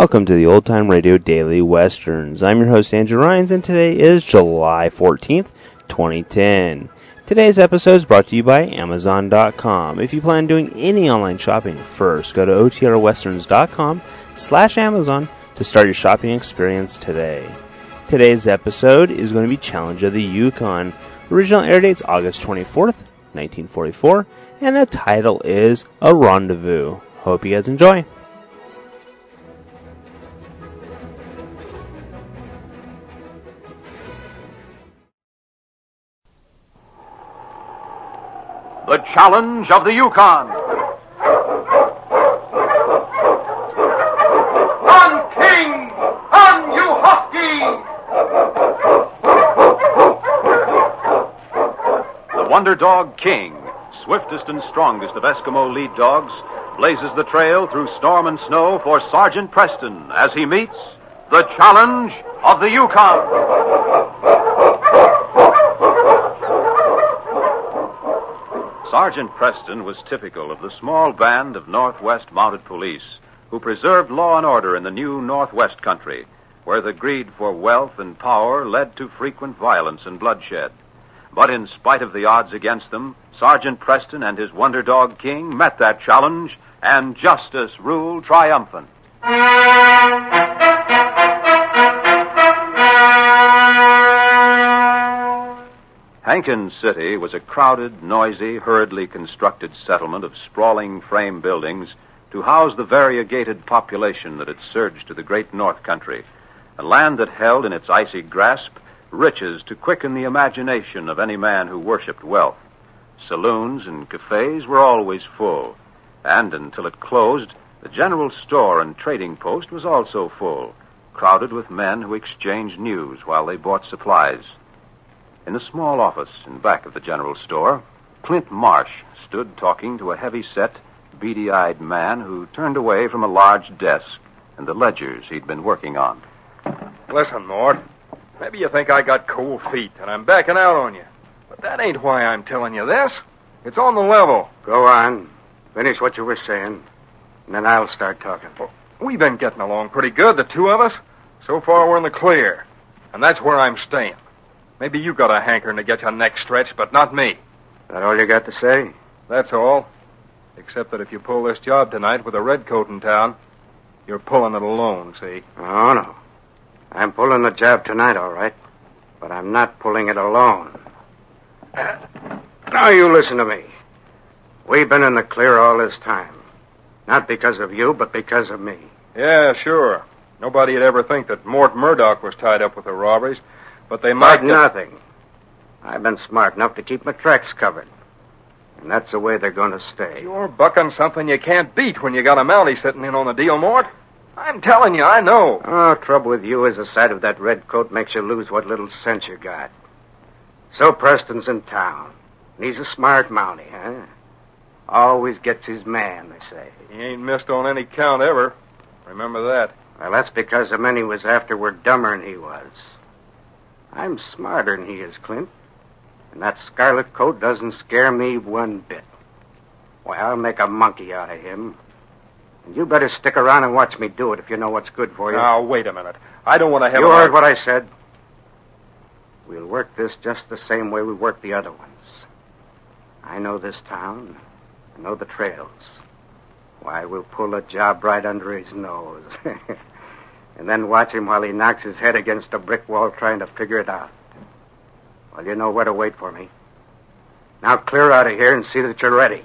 Welcome to the Old Time Radio Daily Westerns. I'm your host, Andrew Rhynes, and today is July 14th, 2010. Today's episode is brought to you by Amazon.com. If you plan on doing any online shopping, first go to otrwesterns.com/Amazon to start your shopping experience today. Today's episode is going to be Challenge of the Yukon. Original air date's August 24th, 1944, and the title is A Rendezvous. Hope you guys enjoy. The Challenge of the Yukon. On King! On you Husky! The Wonder Dog King, swiftest and strongest of Eskimo lead dogs, blazes the trail through storm and snow for Sergeant Preston as he meets the Challenge of the Yukon. Sergeant Preston was typical of the small band of Northwest Mounted Police who preserved law and order in the new Northwest country, where the greed for wealth and power led to frequent violence and bloodshed. But in spite of the odds against them, Sergeant Preston and his Wonder Dog King met that challenge, and justice ruled triumphant. Hankins City was a crowded, noisy, hurriedly constructed settlement of sprawling frame buildings to house the variegated population that had surged to the great North Country, a land that held in its icy grasp riches to quicken the imagination of any man who worshipped wealth. Saloons and cafes were always full, and until it closed, the general store and trading post was also full, crowded with men who exchanged news while they bought supplies. In the small office in back of the general store, Clint Marsh stood talking to a heavy-set, beady-eyed man who turned away from a large desk and the ledgers he'd been working on. Listen, Mort, maybe you think I got cold feet and I'm backing out on you. But that ain't why I'm telling you this. It's on the level. Go on. Finish what you were saying, and then I'll start talking. Well, we've been getting along pretty good, the two of us. So far, we're in the clear. And that's where I'm staying. Maybe you got a hankering to get your neck stretched, but not me. That all you got to say? That's all. Except that if you pull this job tonight with a redcoat in town, you're pulling it alone, see? Oh, no. I'm pulling the job tonight, all right. But I'm not pulling it alone. Now you listen to me. We've been in the clear all this time. Not because of you, but because of me. Yeah, sure. Nobody'd ever think that Mort Murdoch was tied up with the robberies. But they might... nothing. I've been smart enough to keep my tracks covered. And that's the way they're going to stay. You're bucking something you can't beat when you got a Mountie sitting in on the deal, Mort. I'm telling you, I know. Oh, trouble with you is the sight of that red coat makes you lose what little sense you got. So Preston's in town. And he's a smart Mountie, huh? Always gets his man, they say. He ain't missed on any count ever. Remember that. Well, that's because the men he was after were dumber than he was. I'm smarter than he is, Clint. And that scarlet coat doesn't scare me one bit. Why, I'll make a monkey out of him. And you better stick around and watch me do it if you know what's good for you. Now, wait a minute. I don't want to have You heard what I said. We'll work this just the same way we worked the other ones. I know this town. I know the trails. Why, we'll pull the job right under his nose. And then watch him while he knocks his head against a brick wall trying to figure it out. Well, you know where to wait for me. Now clear out of here and see that you're ready.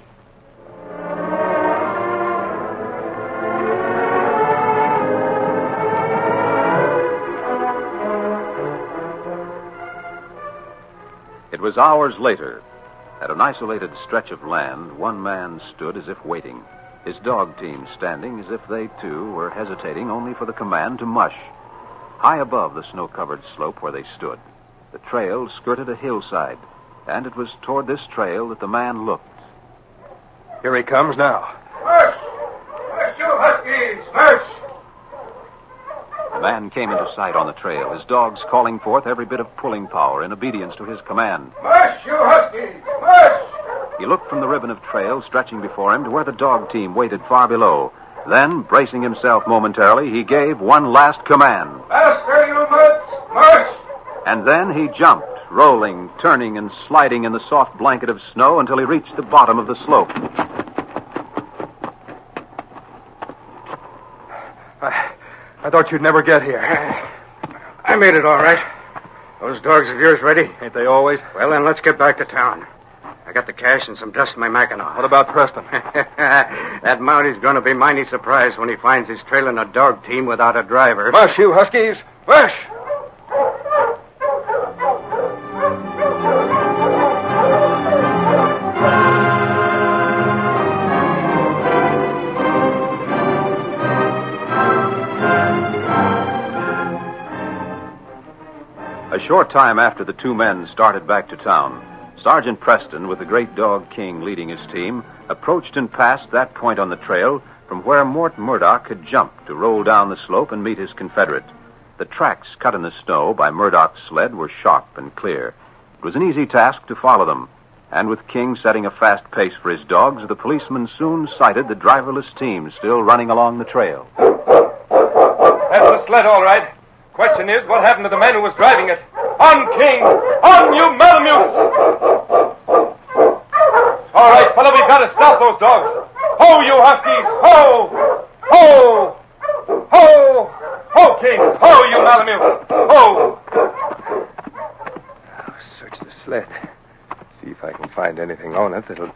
It was hours later. At an isolated stretch of land, one man stood as if waiting, his dog team standing as if they, too, were hesitating only for the command to mush. High above the snow-covered slope where they stood, the trail skirted a hillside, and it was toward this trail that the man looked. Here he comes now. March! March, you Huskies! March! The man came into sight on the trail, his dogs calling forth every bit of pulling power in obedience to his command. March, you Huskies! March! He looked from the ribbon of trail stretching before him to where the dog team waited far below, Then, bracing himself momentarily, he gave one last command. Faster, you mutts! March! And then he jumped, rolling, turning, and sliding in the soft blanket of snow until he reached the bottom of the slope. I thought you'd never get here. I made it all right. Those dogs of yours ready? Ain't they always? Well, then let's get back to town. I got the cash and some dust in my Mackinaw. What about Preston? That Mounty's going to be mighty surprised when he finds he's trailing a dog team without a driver. Mush, you Huskies! Mush! A short time after the two men started back to town, Sergeant Preston, with the great dog King leading his team, approached and passed that point on the trail from where Mort Murdoch had jumped to roll down the slope and meet his Confederate. The tracks cut in the snow by Murdoch's sled were sharp and clear. It was an easy task to follow them, and with King setting a fast pace for his dogs, the policeman soon sighted the driverless team still running along the trail. That's the sled, all right. Question is, what happened to the man who was driving it? On, King! On, you Malamutes! All right, fella, we've got to stop those dogs. Ho, you Huskies! Ho! Ho! Ho! Ho, King! Ho, you Malamutes! Ho! I'll search the sled. See if I can find anything on it that'll...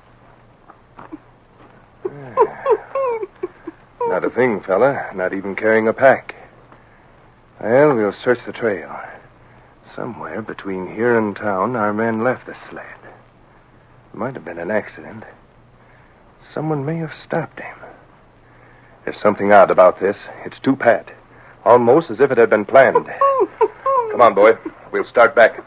Not a thing, fella. Not even carrying a pack. Well, we'll search the trail. Somewhere between here and town, our men left the sled. Might have been an accident. Someone may have stopped him. There's something odd about this. It's too pat. Almost as if it had been planned. Come on, boy. We'll start back.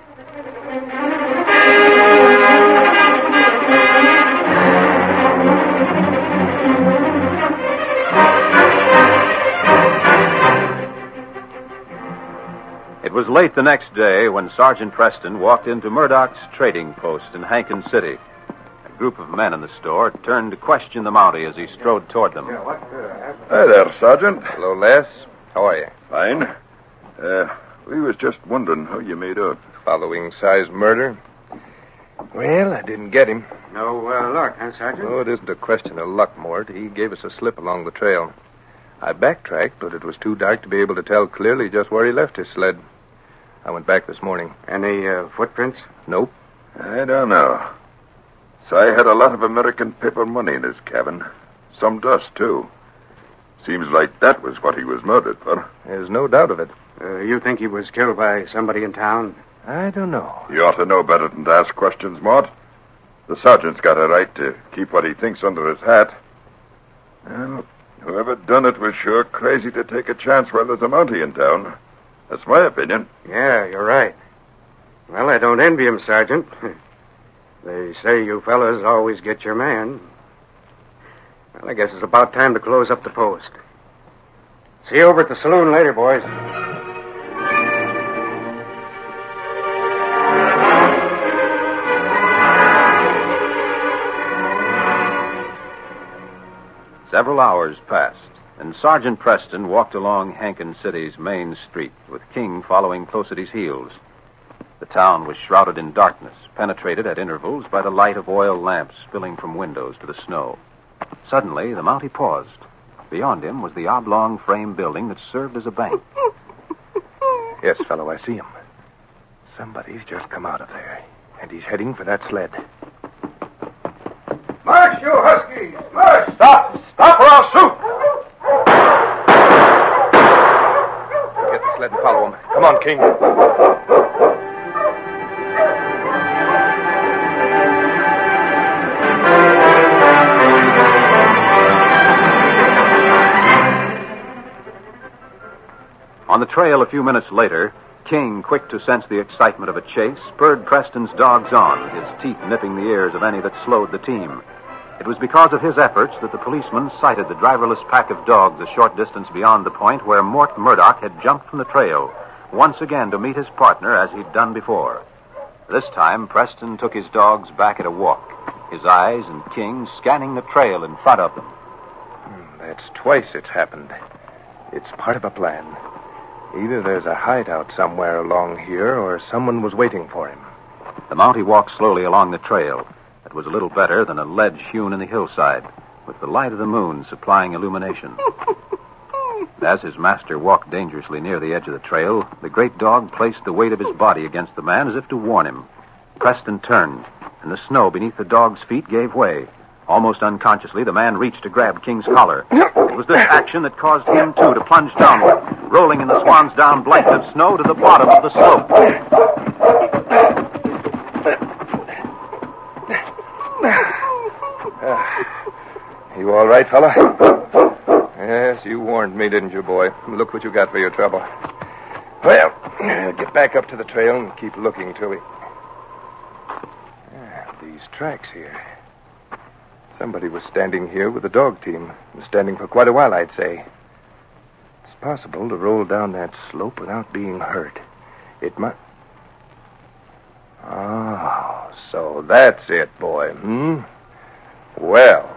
It was late the next day when Sergeant Preston walked into Murdoch's trading post in Hankin City. A group of men in the store turned to question the Mountie as he strode toward them. Hi there, Sergeant. Hello, Les. How are you? Fine. We was just wondering how you made out. Following size murder? Well, I didn't get him. No luck, huh, Sergeant? Oh, it isn't a question of luck, Mort. He gave us a slip along the trail. I backtracked, but it was too dark to be able to tell clearly just where he left his sled. I went back this morning. Any footprints? Nope. I don't know. Si had a lot of American paper money in his cabin. Some dust, too. Seems like that was what he was murdered for. There's no doubt of it. You think he was killed by somebody in town? I don't know. You ought to know better than to ask questions, Mort. The sergeant's got a right to keep what he thinks under his hat. Well, whoever done it was sure crazy to take a chance while there's a Mountie in town. That's my opinion. Yeah, you're right. Well, I don't envy him, Sergeant. They say you fellas always get your man. Well, I guess it's about time to close up the post. See you over at the saloon later, boys. Several hours passed, and Sergeant Preston walked along Hankin City's main street, with King following close at his heels. The town was shrouded in darkness, penetrated at intervals by the light of oil lamps spilling from windows to the snow. Suddenly, the Mountie paused. Beyond him was the oblong frame building that served as a bank. Yes, fellow, I see him. Somebody's just come out of there, and he's heading for that sled. March, you Huskies! March! Stop! Stop or I'll shoot! Get the sled and follow him. Come on, King. On the trail a few minutes later, King, quick to sense the excitement of a chase, spurred Preston's dogs on, his teeth nipping the ears of any that slowed the team. It was because of his efforts that the policeman sighted the driverless pack of dogs a short distance beyond the point where Mort Murdoch had jumped from the trail, once again to meet his partner as he'd done before. This time, Preston took his dogs back at a walk, his eyes and King scanning the trail in front of them. That's twice it's happened. It's part of a plan. Either there's a hideout somewhere along here, or someone was waiting for him. The Mountie walked slowly along the trail. It was a little better than a ledge hewn in the hillside, with the light of the moon supplying illumination. As his master walked dangerously near the edge of the trail, the great dog placed the weight of his body against the man as if to warn him. Preston turned, and the snow beneath the dog's feet gave way. Almost unconsciously, the man reached to grab King's collar. It was this action that caused him, too, to plunge downward, rolling in the swan's down blanket of snow to the bottom of the slope. You all right, fella? Yes, you warned me, didn't you, boy? Look what you got for your trouble. Well, get back up to the trail and keep looking till we... These tracks here. Somebody was standing here with the dog team. Was standing for quite a while, I'd say. It's possible to roll down that slope without being hurt. It might... Oh, so that's it, boy, hmm? Well...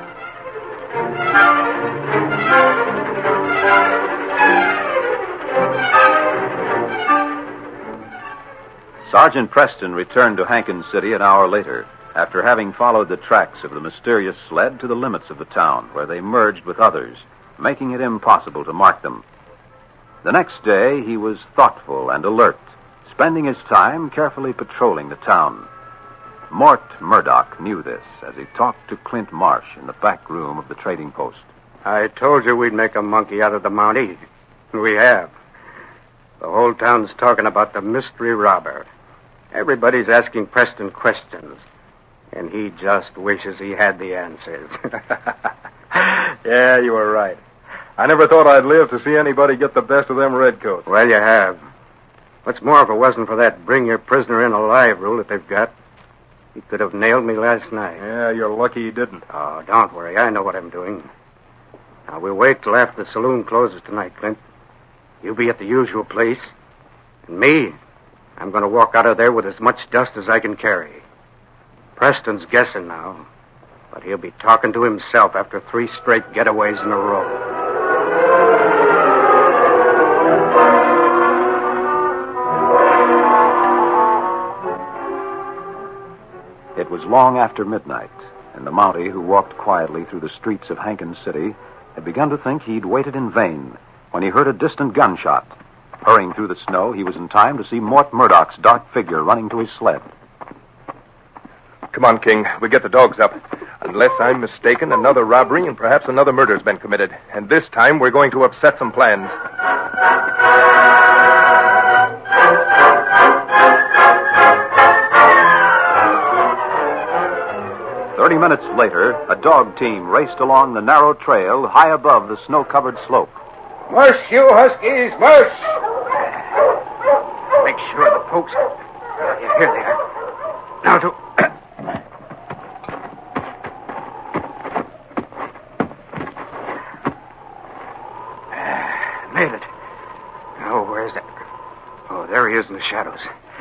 Sergeant Preston returned to Hankins City an hour later, after having followed the tracks of the mysterious sled to the limits of the town, where they merged with others, making it impossible to mark them. The next day, he was thoughtful and alert, spending his time carefully patrolling the town. Mort Murdoch knew this as he talked to Clint Marsh in the back room of the trading post. I told you we'd make a monkey out of the Mountie. We have. The whole town's talking about the mystery robber. Everybody's asking Preston questions, and he just wishes he had the answers. Yeah, you were right. I never thought I'd live to see anybody get the best of them redcoats. Well, you have. What's more, if it wasn't for that bring your prisoner in alive rule that they've got, he could have nailed me last night. Yeah, you're lucky he didn't. Oh, don't worry. I know what I'm doing. Now, we'll wait till after the saloon closes tonight, Clint. You'll be at the usual place. And me, I'm going to walk out of there with as much dust as I can carry. Preston's guessing now, but he'll be talking to himself after 3 straight getaways in a row. It was long after midnight, and the Mountie, who walked quietly through the streets of Hankins City, had begun to think he'd waited in vain when he heard a distant gunshot. Hurrying through the snow, he was in time to see Mort Murdoch's dark figure running to his sled. Come on, King. We get the dogs up. Unless I'm mistaken, another robbery and perhaps another murder's been committed. And this time, we're going to upset some plans. 30 minutes later, a dog team raced along the narrow trail high above the snow-covered slope. Mush, you huskies, mush! Make sure the folks... Yeah, here they are. Now to... Made it. Oh, where's that? Oh, there he is in the shadows.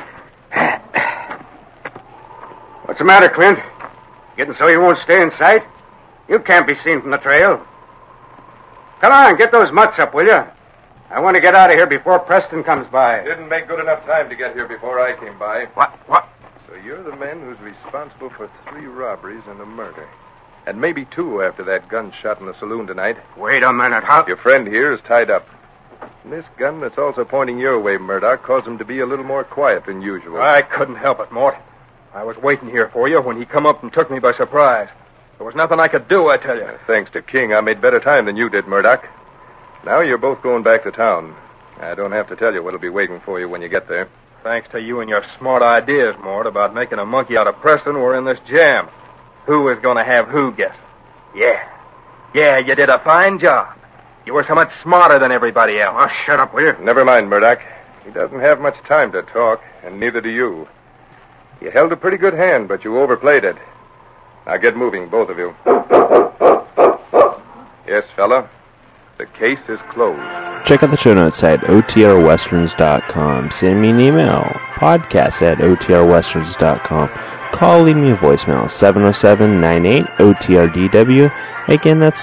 What's the matter, Clint? Getting so you won't stay in sight? You can't be seen from the trail. Come on, get those mutts up, will you? I want to get out of here before Preston comes by. Didn't make good enough time to get here before I came by. What? So you're the man who's responsible for 3 robberies and a murder. And maybe 2 after that gunshot in the saloon tonight. Wait a minute, how... Your friend here is tied up. And this gun that's also pointing your way, Murdoch, caused him to be a little more quiet than usual. I couldn't help it, Mort. I was waiting here for you when he come up and took me by surprise. There was nothing I could do, I tell you. Thanks to King, I made better time than you did, Murdoch. Now you're both going back to town. I don't have to tell you what'll be waiting for you when you get there. Thanks to you and your smart ideas, Mort, about making a monkey out of Preston, we're in this jam. Who is going to have who guessing? Yeah, you did a fine job. You were so much smarter than everybody else. Oh, shut up, will you? Never mind, Murdoch. He doesn't have much time to talk, and neither do you. You held a pretty good hand, but you overplayed it. Now get moving, both of you. Yes, fella. The case is closed. Check out the show notes at otrwesterns.com. Send me an email, podcast@otrwesterns.com. Call, leave me a voicemail, 707-98-OTRDW. Again, that's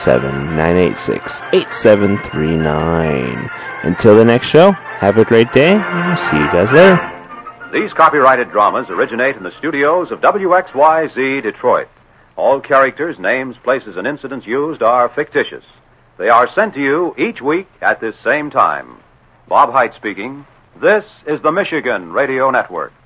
707-986-8739. Until the next show, have a great day, and we'll see you guys later. These copyrighted dramas originate in the studios of WXYZ Detroit. All characters, names, places, and incidents used are fictitious. They are sent to you each week at this same time. Bob Hite speaking. This is the Michigan Radio Network.